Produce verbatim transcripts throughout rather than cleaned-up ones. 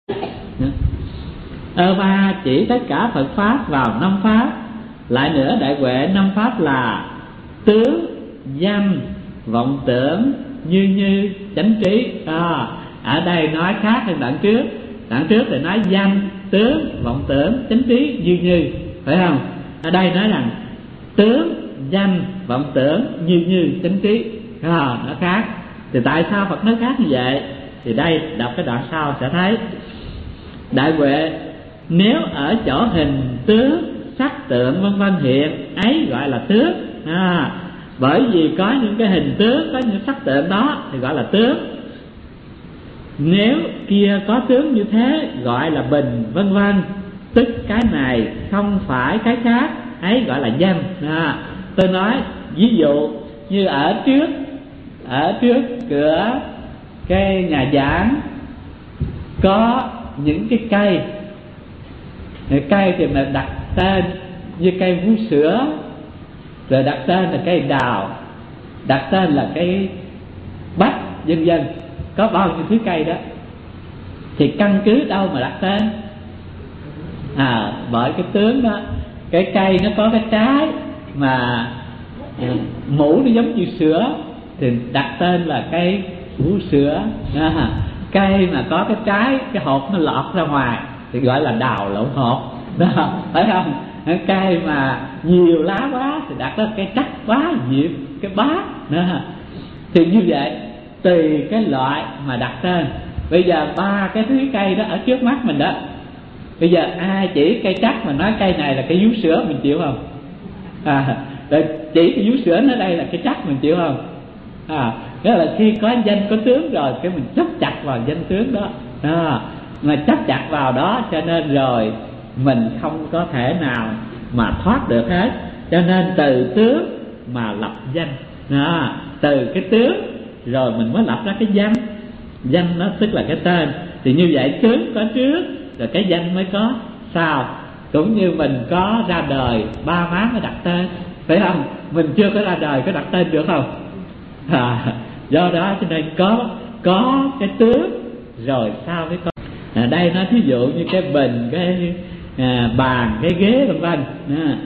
Ơ ba chỉ tất cả Phật pháp vào năm pháp. Lại nữa đại huệ năm pháp là tướng, danh, vọng tưởng, như như, chánh trí. À, ở đây nói khác hơn đoạn trước. Đoạn trước thì nói danh, tướng, vọng tưởng, chánh trí, như như, phải không? Ở đây nói rằng tướng, danh, vọng tưởng, như như, chánh trí. À, nó khác. Thì tại sao Phật nói khác như vậy? Thì đây đọc cái đoạn sau sẽ thấy. Đại huệ, nếu ở chỗ hình tướng, sắc tượng vân vân hiện, ấy gọi là tướng. À, bởi vì có những cái hình tướng, có những sắc tượng đó thì gọi là tướng. Nếu kia có tướng như thế gọi là bình, vân vân, tức cái này không phải cái khác, ấy gọi là danh. À, tôi nói ví dụ như ở trước, ở trước cửa cái nhà giảng có những cái cây, cây thì mình đặt tên như cây vú sữa, rồi đặt tên là cây đào, đặt tên là cây bách, vân vân, có bao nhiêu thứ cây đó. Thì căn cứ đâu mà đặt tên? À, bởi cái tướng đó, cái cây nó có cái trái mà mũ nó giống như sữa thì đặt tên là cây vú sữa. À, cây mà có cái trái, cái hột nó lọt ra ngoài thì gọi là đào lộn hột đó, phải không? Cây mà nhiều lá quá thì đặt đó cây chắc quá, diệp, cái bát đó. Thì như vậy tùy cái loại mà đặt tên. Bây giờ ba cái thứ cây đó ở trước mắt mình đó, bây giờ ai chỉ cây chắc mà nói cây này là cây vú sữa, mình chịu không? À, rồi chỉ cái vú sữa nói đây là cây chắc, mình chịu không? À, đó là khi có danh có tướng rồi cái mình chấp chặt vào danh tướng đó. À, mà chấp chặt vào đó cho nên rồi mình không có thể nào mà thoát được hết. Cho nên từ tướng mà lập danh. À, từ cái tướng rồi mình mới lập ra cái danh. Danh nó tức là cái tên. Thì như vậy tướng có trước rồi cái danh mới có sau. Cũng như mình có ra đời ba má mới đặt tên, phải không? Mình chưa có ra đời có đặt tên được không? À, do đó cho nên có có cái tướng rồi sau mới có. À, đây nó thí dụ như cái bình, cái à, bàn, cái ghế vân vân. À,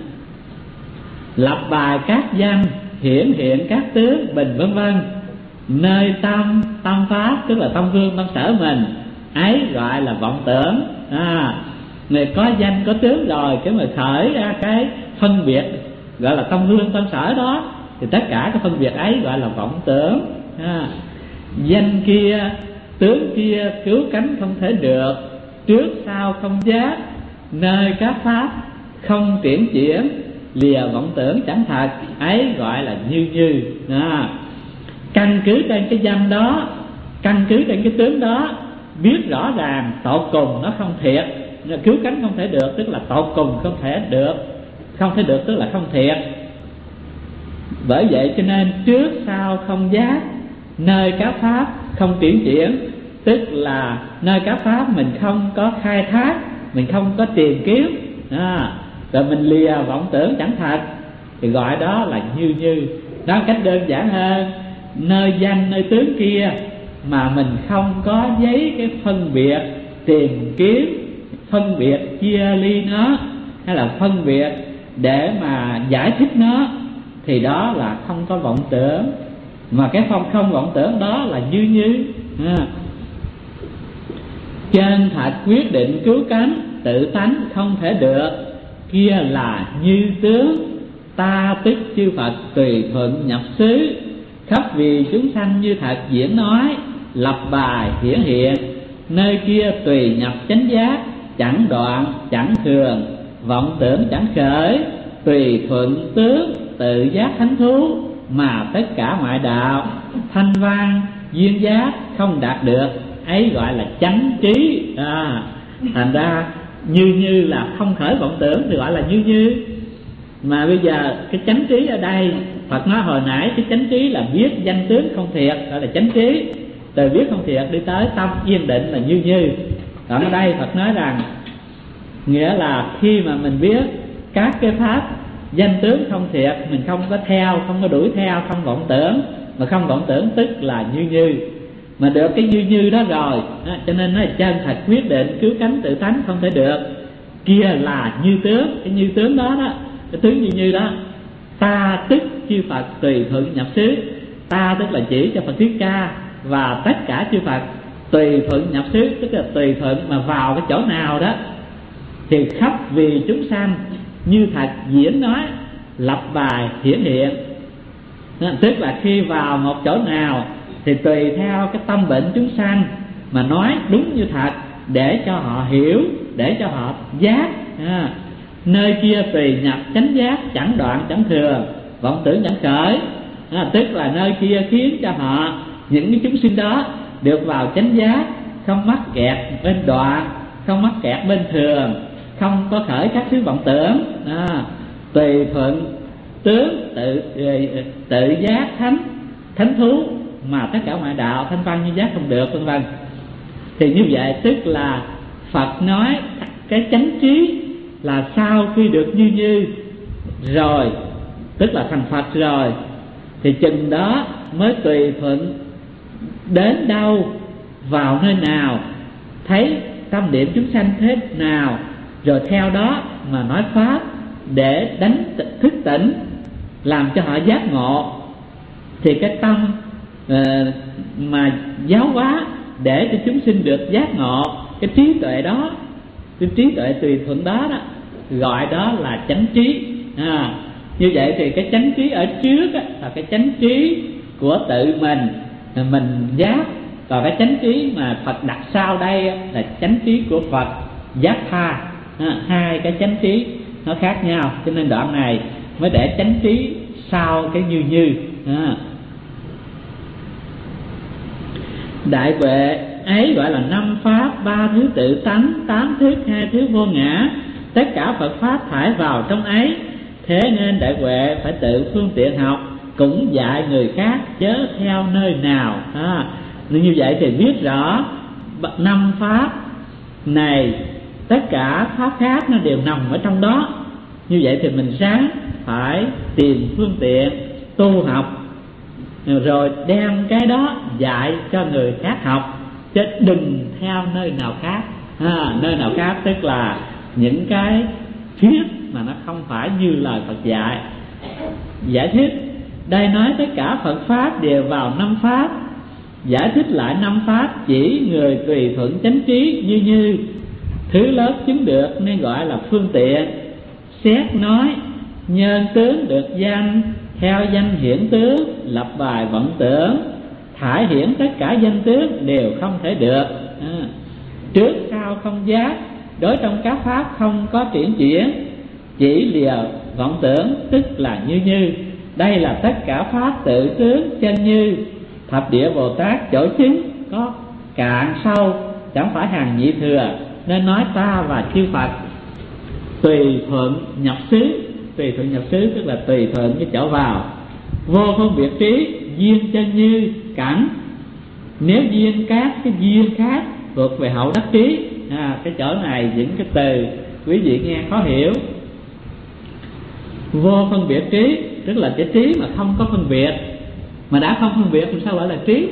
lập bài các danh, hiển hiện các tướng bình vân vân, nơi tâm tâm pháp tức là tâm vương tâm sở mình, ấy gọi là vọng tưởng. À, người có danh có tướng rồi cái người khởi ra cái phân biệt gọi là tâm vương tâm sở đó, thì tất cả cái phân biệt ấy gọi là vọng tưởng. À, danh kia tướng kia cứu cánh không thể được, trước sau không giác, nơi các pháp không triển chuyển, lìa vọng tưởng chẳng thật, ấy gọi là như như. À, căn cứ trên cái danh đó, căn cứ trên cái tướng đó, biết rõ ràng tột cùng nó không thiệt, cứu cánh không thể được tức là tột cùng không thể được, không thể được tức là không thiệt. Bởi vậy cho nên trước sau không giác, nơi các pháp không triển chuyển, tức là nơi các pháp mình không có khai thác, mình không có tìm kiếm. À, rồi mình lìa vọng tưởng chẳng thật thì gọi đó là như như. Nói cách đơn giản hơn, nơi danh nơi tướng kia mà mình không có giấy cái phân biệt tìm kiếm, phân biệt chia ly nó, hay là phân biệt để mà giải thích nó, thì đó là không có vọng tưởng. Mà cái không không vọng tưởng đó là như như. À, chân thật quyết định cứu cánh, tự tánh không thể được, kia là như tướng. Ta tức chư Phật tùy thuận nhập xứ, khắp vì chúng sanh như thật diễn nói, lập bài hiển hiện, nơi kia tùy nhập chánh giác, chẳng đoạn chẳng thường, vọng tưởng chẳng khởi, tùy thuận tướng tự giác thánh thú, mà tất cả ngoại đạo thanh văn duyên giác không đạt được, ấy gọi là chánh trí. À, thành ra như như là không khởi vọng tưởng thì gọi là như như. Mà bây giờ cái chánh trí ở đây Phật nói hồi nãy, cái chánh trí là biết danh tướng không thiệt gọi là chánh trí, từ biết không thiệt đi tới tâm yên định là như như. Còn ở đây Phật nói rằng nghĩa là khi mà mình biết các cái pháp danh tướng không thiệt, mình không có theo, không có đuổi theo, không vọng tưởng, mà không vọng tưởng tức là như như. mà được cái như như đó rồi đó, cho nên nó là chân thật quyết định, cứu cánh tự tánh không thể được. Kia là như tướng, cái như tướng đó đó, cái tướng như như đó. Ta tức chư Phật tùy thuận nhập xứ. Ta tức là chỉ cho Phật Thích Ca, và tất cả chư Phật tùy thuận nhập xứ, tức là tùy thuận mà vào cái chỗ nào đó thì khắp vì chúng sanh như thật diễn nói, lập bài hiển hiện. Tức là khi vào một chỗ nào thì tùy theo cái tâm bệnh chúng sanh mà nói đúng như thật, để cho họ hiểu, để cho họ giác. À, nơi kia tùy nhập chánh giác, chẳng đoạn chẳng thừa, vọng tưởng chẳng khởi. À, tức là nơi kia khiến cho họ, những cái chúng sinh đó được vào chánh giác, không mắc kẹt bên đoạn, không mắc kẹt bên thường, không có khởi các thứ vọng tưởng. À, tùy thuận tướng tự tự giác thánh thánh thú, mà tất cả ngoại đạo thanh văn như giác không được, vân vân. Thì như vậy tức là Phật nói cái chánh trí là sau khi được như như rồi, tức là thành Phật rồi, thì chừng đó mới tùy thuận đến đâu, vào nơi nào, thấy tâm điểm chúng sanh thế nào, rồi theo đó mà nói pháp để đánh thức tỉnh, làm cho họ giác ngộ. Thì cái tâm uh, mà giáo hóa để cho chúng sinh được giác ngộ, cái trí tuệ đó, cái trí tuệ tùy thuận đó, đó gọi đó là chánh trí. À, như vậy thì cái chánh trí ở trước á, là cái chánh trí của tự mình mình giác, còn cái chánh trí mà Phật đặt sau đây á, là chánh trí của Phật giác tha. À, hai cái chánh trí nó khác nhau, cho nên đoạn này mới để chánh trí sau cái như như. À, đại huệ ấy gọi là năm pháp, ba thứ tự tánh, tám thức, hai thứ vô ngã, tất cả Phật pháp thải vào trong ấy. Thế nên đại huệ phải tự phương tiện học, cũng dạy người khác chớ theo nơi nào. À, như vậy thì biết rõ năm pháp này, tất cả pháp khác nó đều nằm ở trong đó. Như vậy thì mình ráng phải tìm phương tiện tu học, rồi đem cái đó dạy cho người khác học, chứ đừng theo nơi nào khác. À, nơi nào khác tức là những cái thuyết mà nó không phải như lời Phật dạy. Giải thích đây nói tất cả Phật pháp đều vào năm pháp. Giải thích lại năm pháp chỉ người tùy thuận chánh trí như như, thứ lớn chứng được nên gọi là phương tiện. Xét nói nhân tướng được danh, theo danh hiển tướng, lập bài vọng tưởng, thải hiển tất cả danh tướng đều không thể được. À, trước sau không giác, đối trong các pháp không có triển chuyển, chỉ lìa vọng tưởng tức là như như. Đây là tất cả pháp tự tướng chân như, thập địa Bồ Tát chỗ chứng có cạn sâu, chẳng phải hàng nhị thừa, nên nói ta và chư Phật tùy thuận nhập xứ. Tùy thuận nhập xứ tức là tùy thuận cái chỗ vào. Vô phân biệt trí, duyên chân như cảnh. Nếu duyên các cái duyên khác thuộc về hậu đắc trí. À, cái chỗ này những cái từ quý vị nghe khó hiểu. Vô phân biệt trí tức là cái trí mà không có phân biệt. Mà đã không phân biệt thì sao gọi là trí?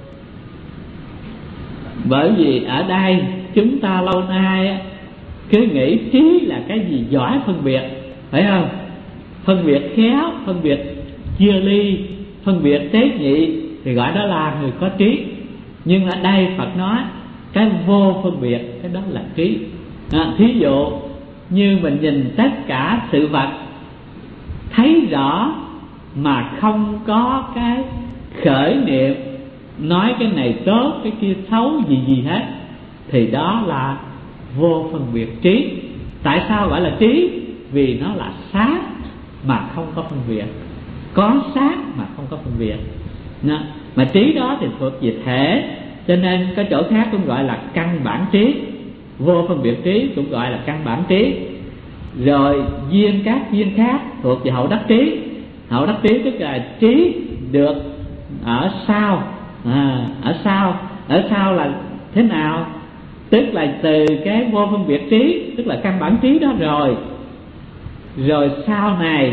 Bởi vì ở đây chúng ta lâu nay cứ nghĩ trí là cái gì giỏi phân biệt, phải không? Phân biệt khéo, phân biệt chia ly, phân biệt tế nhị thì gọi đó là người có trí. Nhưng ở đây Phật nói cái vô phân biệt, cái đó là trí. À, thí dụ như mình nhìn tất cả sự vật thấy rõ mà không có cái khởi niệm nói cái này tốt cái kia xấu gì gì hết, thì đó là vô phân biệt trí. Tại sao gọi là trí? Vì nó là sát mà không có phân biệt, có sát mà không có phân biệt. Mà trí đó thì thuộc về thể, cho nên cái chỗ khác cũng gọi là căn bản trí. Vô phân biệt trí cũng gọi là căn bản trí. Rồi duyên các duyên khác thuộc về hậu đắc trí. Hậu đắc trí tức là trí được ở sau. À, ở sau ở sau là thế nào? Tức là từ cái vô phân biệt trí, tức là căn bản trí đó rồi. Rồi sau này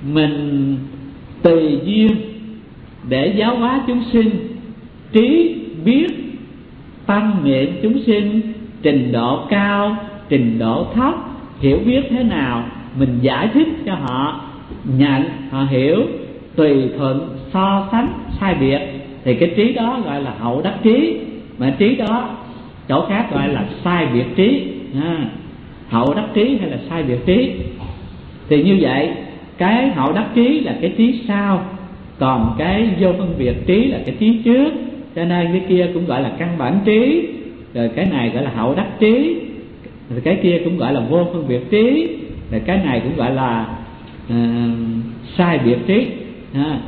mình tùy duyên để giáo hóa chúng sinh, trí biết tâm niệm chúng sinh, trình độ cao, trình độ thấp, hiểu biết thế nào mình giải thích cho họ nhận, họ hiểu, tùy thuận, so sánh, sai biệt, thì cái trí đó gọi là hậu đắc trí. Mà trí đó chỗ khác gọi là sai biệt trí, à, hậu đắc trí hay là sai biệt trí. Thì như vậy cái hậu đắc trí là cái trí sau, còn cái vô phân biệt trí là cái trí trước. Cho nên cái kia cũng gọi là căn bản trí, rồi cái này gọi là hậu đắc trí, rồi cái kia cũng gọi là vô phân biệt trí, rồi cái này cũng gọi là uh, sai biệt trí. À.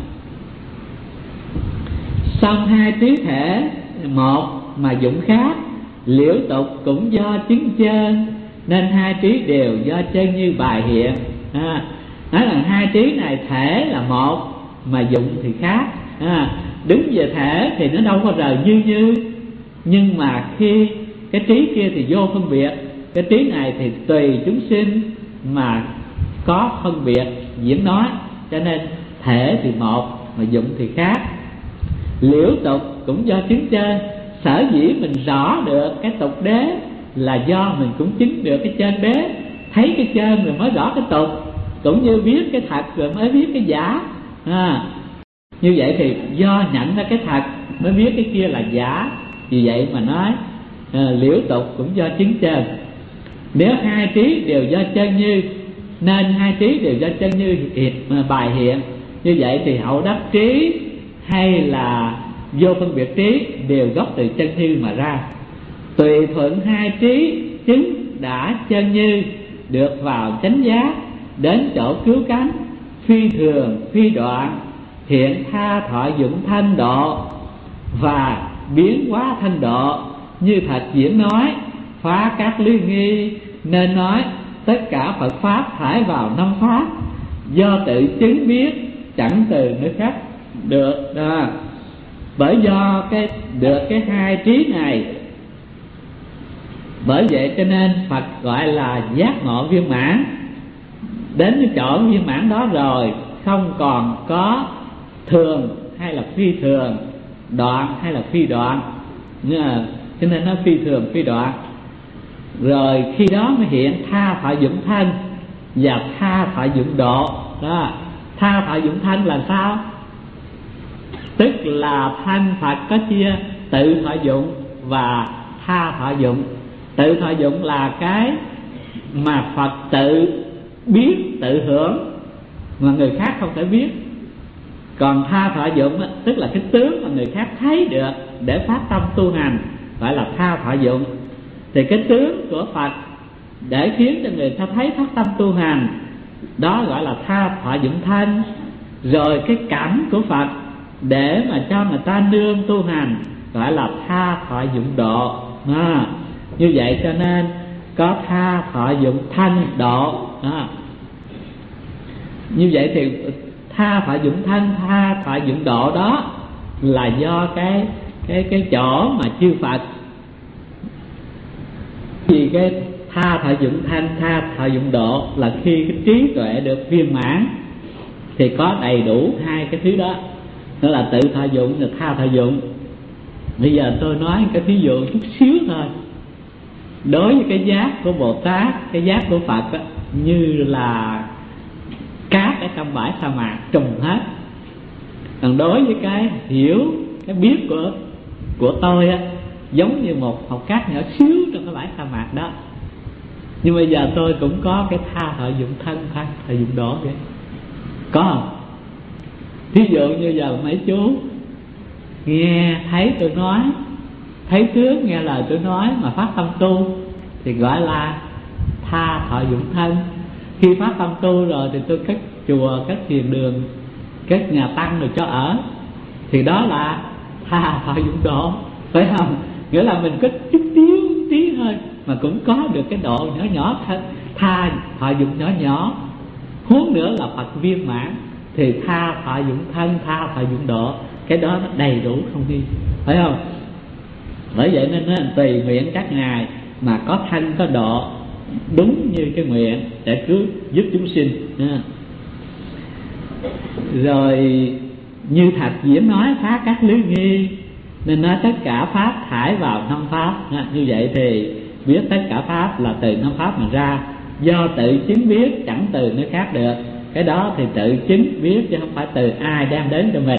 Song hai trí thể một mà dụng khác, liễu tục cũng do chứng chân, nên hai trí đều do chân như bài hiện. À, nói là hai trí này thể là một mà dụng thì khác. À, đứng về thể thì nó đâu có rời như như, nhưng mà khi cái trí kia thì vô phân biệt, cái trí này thì tùy chúng sinh mà có phân biệt diễn nói, cho nên thể thì một mà dụng thì khác. Liễu tục cũng do chứng trên, sở dĩ mình rõ được cái tục đế là do mình cũng chứng được cái trên đế. Thấy cái trên rồi mới rõ cái tục, cũng như biết cái thật rồi mới biết cái giả. À, như vậy thì do nhận ra cái thật mới biết cái kia là giả. Vì vậy mà nói à, liễu tục cũng do chứng trên. Nếu hai trí đều do chân như, nên hai trí đều do chân như hiện, bài hiện. Như vậy thì hậu đắc trí hay là vô phân biệt trí đều gốc từ chân như mà ra. Tùy thuận hai trí chứng đã chân như, được vào chánh giác, đến chỗ cứu cánh, phi thường phi đoạn, hiện tha thọ dụng thanh độ và biến hóa thanh độ, như thật diễn nói, phá các lý nghi, nên nói tất cả Phật pháp thải vào năm pháp, do tự chứng biết chẳng từ nơi khác được. Đó. Bởi do cái được cái hai trí này, bởi vậy cho nên Phật gọi là giác ngộ viên mãn. Đến cái chỗ viên mãn đó rồi, không còn có thường hay là phi thường, đoạn hay là phi đoạn, cho nên nó phi thường phi đoạn. Rồi khi đó mới hiện tha thọ dụng thân và tha thọ dụng độ. Đó. Tha thọ dụng thân là sao? Tức là thanh Phật có chia tự thọ dụng và tha thọ dụng. Tự thọ dụng là cái mà Phật tự biết, tự hưởng mà người khác không thể biết. Còn tha thọ dụng tức là cái tướng mà người khác thấy được để phát tâm tu hành, gọi là tha thọ dụng. Thì cái tướng của Phật để khiến cho người ta thấy phát tâm tu hành, đó gọi là tha thọ dụng thân. Rồi cái cảnh của Phật để mà cho người ta nương tu hành, gọi là tha thọ dụng độ. À, như vậy cho nên có tha thọ dụng thanh độ. À, như vậy thì tha thọ dụng thanh, tha thọ dụng độ đó là do cái cái cái chỗ mà chư Phật. Vì cái tha thọ dụng thanh, tha thọ dụng độ là khi cái trí tuệ được viên mãn thì có đầy đủ hai cái thứ đó, đó là tự thọ dụng và tha thọ dụng. Bây giờ tôi nói cái ví dụ chút xíu thôi. Đối với cái giác của Bồ Tát, cái giác của Phật đó, như là cát ở trong bãi sa mạc trùng hết. Còn đối với cái hiểu, cái biết của của tôi á, giống như một hột cát nhỏ xíu trong cái bãi sa mạc đó. Nhưng bây giờ tôi cũng có cái tha thọ dụng thân, tha thọ dụng độ vậy. Có không? Ví dụ như giờ mấy chú nghe thấy tôi nói, thấy tướng nghe lời tôi nói mà phát tâm tu thì gọi là tha thọ dụng thân. Khi phát tâm tu rồi thì tôi cất chùa, cất thiền đường, cất nhà tăng rồi cho ở, thì đó là tha thọ dụng độ, phải không? Nghĩa là mình có chút xíu tí thôi mà cũng có được cái độ nhỏ nhỏ tha, tha thọ dụng nhỏ nhỏ. Huống nữa là Phật viên mãn thì tha thọ dụng thân, tha thọ dụng độ, cái đó nó đầy đủ không nghi, phải không? Bởi vậy nên nó tùy nguyện các ngài mà có thân có độ đúng như cái nguyện để cứu giúp chúng sinh. Rồi như thật diễn nói phá các lưới nghi, nên nói tất cả pháp thải vào năm pháp. Như vậy thì biết tất cả pháp là từ năm pháp mà ra, do tự chứng biết, chẳng từ nơi khác được. Cái đó thì tự chứng biết chứ không phải từ ai đem đến cho mình.